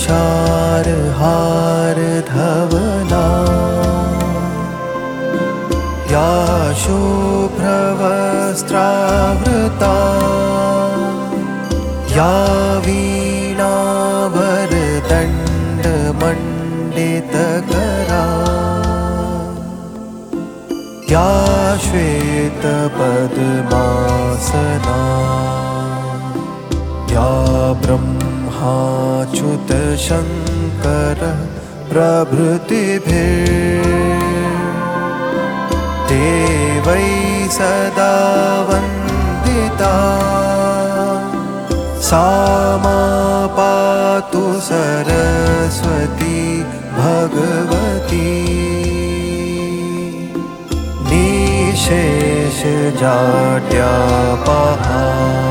तुषारहारधवला या शुभ्रवस्त्रावृता या वीणावरदण्डमण्डितकरा या श्वेतपद्मासना या ब्रह्माच्युतशङ्कर प्रभृतिभिर्देवैः सदा वन्दिता सा मा पातु सरस्वती भगवती निःशेषजाड्यापहा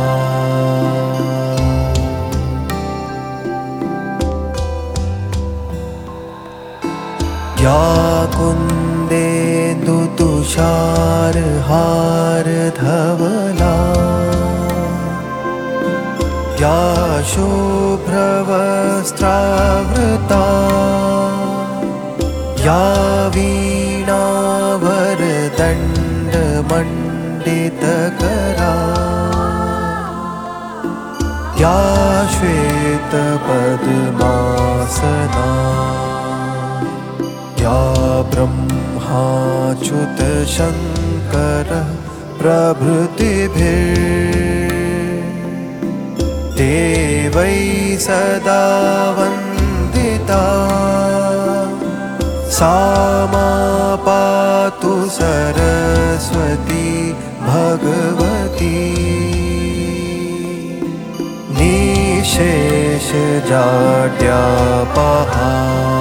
या कुन्देन्दुतुषारहारधवला या शुभ्रवस्त्रावृता या वीणावरदण्डमण्डितकरा या श्वेतपद्मासना या ब्रह्माच्युतशङ्कर प्रभृतिभिर्देवैः सदा वन्दिता सा मा पातु सरस्वती भगवती निःशेषजाड्यापहा।